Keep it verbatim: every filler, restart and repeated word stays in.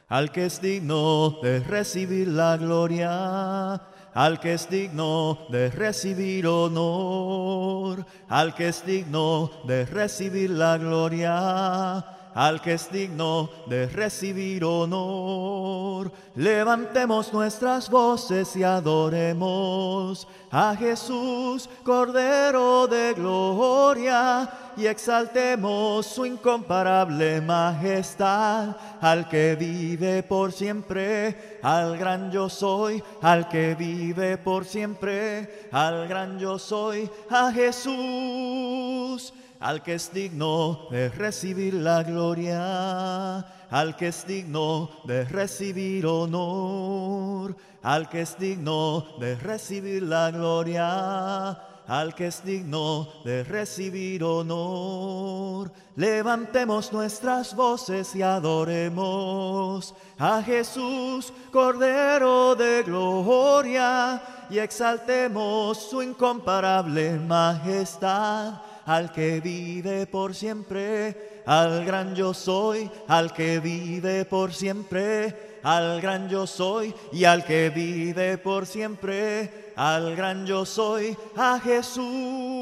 al que es digno de recibir la gloria, al que es digno de recibir honor, al que es digno de recibir la gloria, al que es digno de recibir honor. Levantemos nuestras voces y adoremos a Jesús, Cordero de gloria, y exaltemos su incomparable majestad, al que vive por siempre, al gran yo soy, al que vive por siempre, al gran yo soy, a Jesús, al que es digno de recibir la gloria, al que es digno de recibir honor, al que es digno de recibir la gloria, al que es digno de recibir honor. Levantemos nuestras voces y adoremos a Jesús, Cordero de gloria, y exaltemos su incomparable majestad, al que vive por siempre, al gran yo soy, al que vive por siempre, al gran yo soy, y al que vive por siempre, al gran yo soy, a Jesús.